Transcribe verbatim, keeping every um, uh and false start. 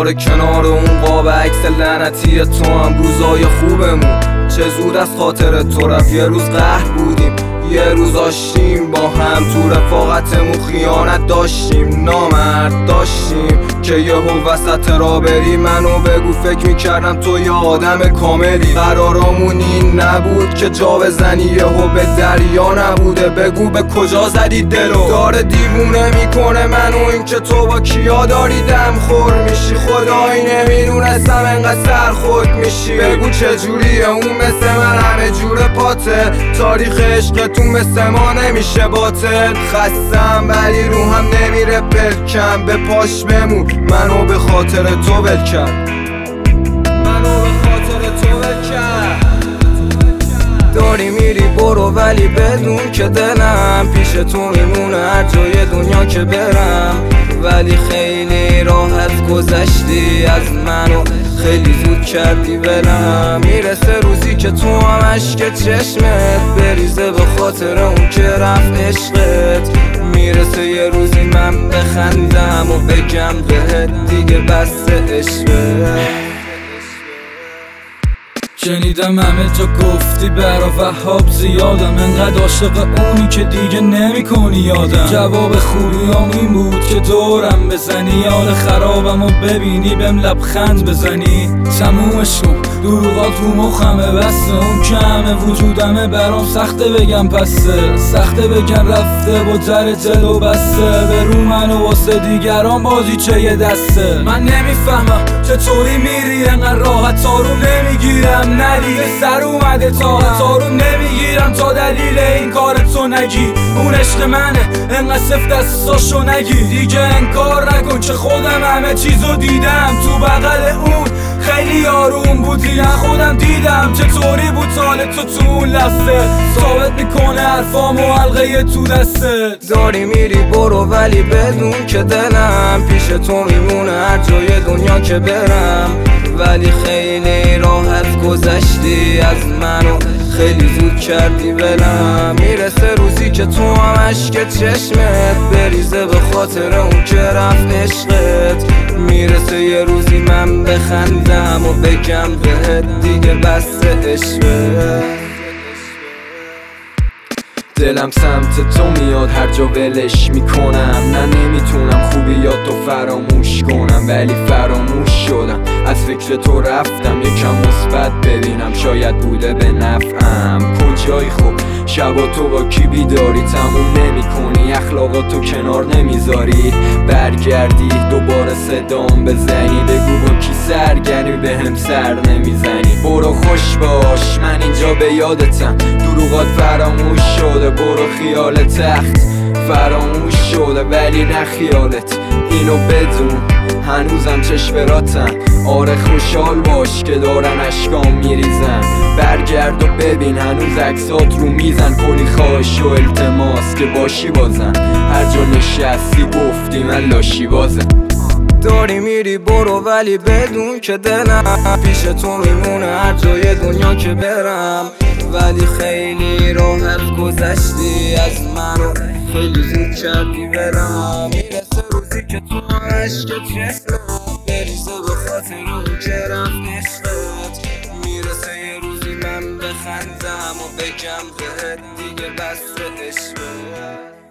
دوباره کنار اون قاب عکس لعنتی تو هم روزای خوبمون چه زود از خاطر تو رفت. یه روز قهر بودیم، یه روز آشتیم با هم، تو رفاقتمون خیانت داشتیم، نامرد داشتیم که یهو وسط را بری. منو بگو فکر میکردم تو یه آدم کاملی، قرارمون این نبود که جا بزنی یهو به دریا نبوده. بگو به کجا زدی دلو، داره دیوونه میکنه منو این که تو با کیا داری دم خور میشی. خدایی نمیدونستم انقدر سرخود میشی. بگو چجوریه اون مثل من همه جور پاته، تاریخ عشقتون مثل ما نمیشه باطل. خستم ولی روحم نمیره بلکم، به پاش بمون منو به خاطر تو ول کرد، منو به خاطر تو ول کرد. داری میری برو ولی بدون که دلم پیش تو میمونه هر جای دنیا که برم. ولی خیلی راحت گذشتی از منو، خیلی زود کردی ولم. میرسه روزی که تو هم عشق چشمت بریزه به خاطر اون که رفت عشقت. میرسه یه روزی من بخندم و بگم بهت دیگه بس عشقت. شنیدم همه جا گفتی برا وهاب زیادم، انقدر عاشق اونی که دیگه نمی کنی یادم. جواب خوبیام این بود که دورم بزنی، یاد خرابم و ببینی بهم لبخند بزنی. تمومش کن دروغات رو مخمه بسته، اون که همه وجودمه برام سخته بگم پسته. سخته بگم رفته با در دل و بسته، به رو من و واسه دیگران بازی چه یه دسته. من نمیفهمم چطوری میری انقدر راحت، آروم نمیگیرم ندیگه سر اومده طاقت، آروم نمیگیرم تا دلیل این کار تو نگی. اون عشق منه انقدر سفت دستاشو نگی، دیگه انکار نکن که خودم همه چیزو دیدم. تو بغل اون خیلی آروم بودی، من خودم دیدم چطوری بود حال تو تو اون لحظه. ثابت میکنه حرفام و حلقه تو دسته. داری میری برو ولی بدون که دلم پیش تو میمونه هر جای دنیا که برم. ولی خیلی راحت گذشتی از منو، خیلی زود کردی ولم. میرسه روزی که تو هم عشق چشمت بریزه به خاطر اون که رفت عشقت. میرسه یه روزی من بخندم و بگم بهت دیگه بس عشقت. دلم سمت تو میاد هر جا ولش میکنم، نه نمیتونم خوبیات تو فراموش کنم. ولی فراموش شدم از فکر تو رفتم، یکم مثبت ببینم شاید بوده به نفعم. کجایی خب شبا تو با کی بیداری، تموم نمی کنی اخلاقاتو کنار نمیذاری. برگردی دوباره صدام بزنی، بگو با کی سرگرمی به هم سر نمیزنی. برو خوش باش من اینجا به یادتم، دروغات فراموش شده. برو خیال تخت فراموش شده ولی نه خیالت، اینو بدون هنوزم چشمراتم. آره خوشحال باش که دارن اشکام میریزن، برگرد و ببین هنوز عکسات رو میزن. کلی خواهش و التماس که باشی بازم، هر جا نشستی گفتی من لاشی بازم. داری میری برو ولی بدون که دلم پیش تو میمونه هر جای دنیا که برم. ولی خیلی راحت گذشتی از منو، خیلی زود کردی ولم. میرسه روزی که تو عشق چشمت بریزه به خاطر اون که رفت عشقت. میرسه یه روزی من بخندم و بگم بهت دیگه بس عشقت.